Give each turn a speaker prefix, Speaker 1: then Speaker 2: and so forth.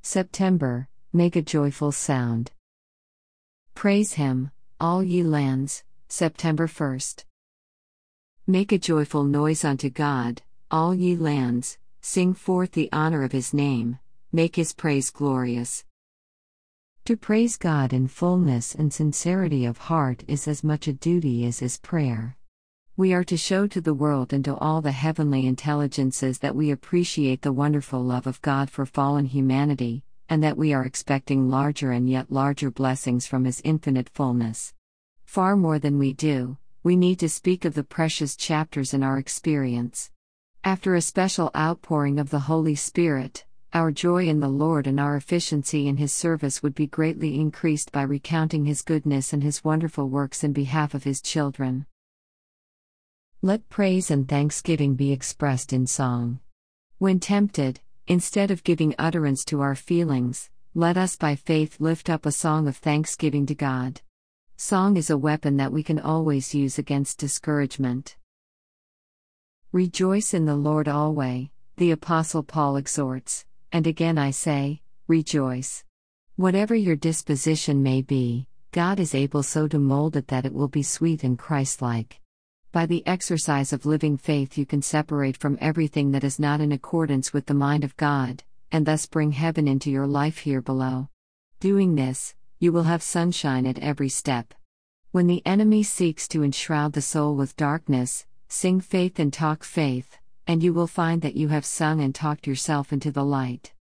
Speaker 1: September, make a joyful sound. Praise Him, all ye lands, September 1st. Make a joyful noise unto God, all ye lands, sing forth the honor of His name, make His praise glorious. To praise God in fullness and sincerity of heart is as much a duty as is prayer. We are to show to the world and to all the heavenly intelligences that we appreciate the wonderful love of God for fallen humanity, and that we are expecting larger and yet larger blessings from His infinite fullness. Far more than we do, we need to speak of the precious chapters in our experience. After a special outpouring of the Holy Spirit, our joy in the Lord and our efficiency in His service would be greatly increased by recounting His goodness and His wonderful works in behalf of His children. Let praise and thanksgiving be expressed in song. When tempted, instead of giving utterance to our feelings, let us by faith lift up a song of thanksgiving to God. Song is a weapon that we can always use against discouragement. Rejoice in the Lord always, the Apostle Paul exhorts, and again I say, rejoice. Whatever your disposition may be, God is able so to mold it that it will be sweet and Christ-like. By the exercise of living faith you can separate from everything that is not in accordance with the mind of God, and thus bring heaven into your life here below. Doing this, you will have sunshine at every step. When the enemy seeks to enshroud the soul with darkness, sing faith and talk faith, and you will find that you have sung and talked yourself into the light.